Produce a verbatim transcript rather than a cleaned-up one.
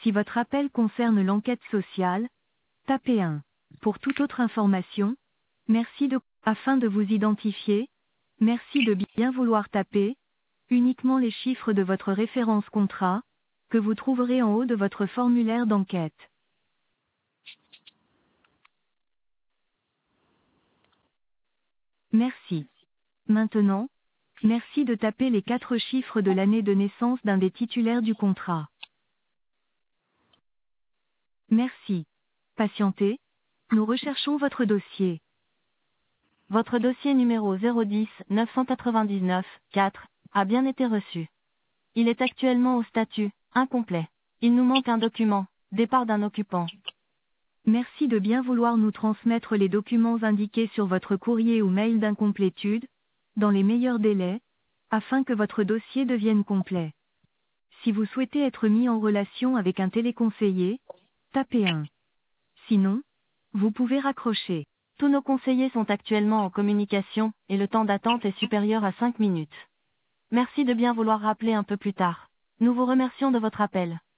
Si votre appel concerne l'enquête sociale, tapez un. Pour toute autre information, merci de, afin de vous identifier, merci de bien vouloir taper, uniquement les chiffres de votre référence contrat, que vous trouverez en haut de votre formulaire d'enquête. Merci. Maintenant, merci de taper les quatre chiffres de l'année de naissance d'un des titulaires du contrat. Merci. Patientez, nous recherchons votre dossier. Votre dossier numéro zéro dix neuf cent quatre-vingt-dix-neuf quatre a bien été reçu. Il est actuellement au statut incomplet. Il nous manque un document, départ d'un occupant. Merci de bien vouloir nous transmettre les documents indiqués sur votre courrier ou mail d'incomplétude, dans les meilleurs délais, afin que votre dossier devienne complet. Si vous souhaitez être mis en relation avec un téléconseiller, tapez un. Sinon, vous pouvez raccrocher. Tous nos conseillers sont actuellement en communication, et le temps d'attente est supérieur à cinq minutes. Merci de bien vouloir rappeler un peu plus tard. Nous vous remercions de votre appel.